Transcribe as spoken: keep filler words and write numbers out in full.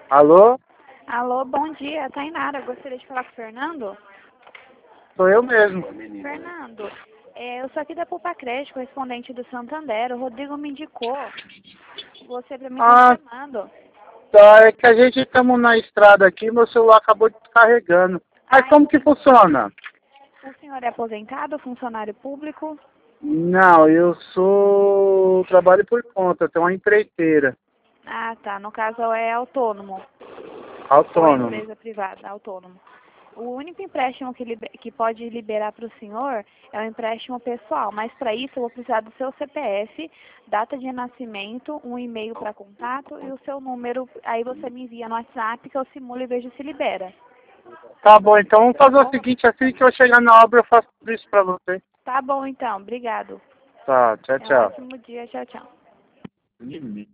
Alô? Alô, bom dia, Tainara. Gostaria de falar com o Fernando? Sou eu mesmo. Fernando, é, eu sou aqui da Poupa Crédito, correspondente do Santander. O Rodrigo me indicou você para mim estar Ah, chamando. tá. É que a gente estamos na estrada aqui, meu celular acabou descarregando. Mas Ai, como que funciona? o senhor é aposentado, funcionário público? Não, eu sou... trabalho por conta, tenho uma empreiteira. Ah, tá. No caso é autônomo. Ou é Autônomo. empresa privada, autônomo. O único empréstimo que, liber- que pode liberar para o senhor é o empréstimo pessoal, mas para isso eu vou precisar do seu C P F, data de nascimento, um e-mail para contato e o seu número. Aí você me envia no WhatsApp que eu simulo e vejo se libera. Tá bom, então vamos Tá fazer o bom? seguinte, assim que eu chegar na obra eu faço tudo isso pra você. Tá bom então, obrigado. Tá, tchau, É um tchau. ótimo dia, tchau, tchau.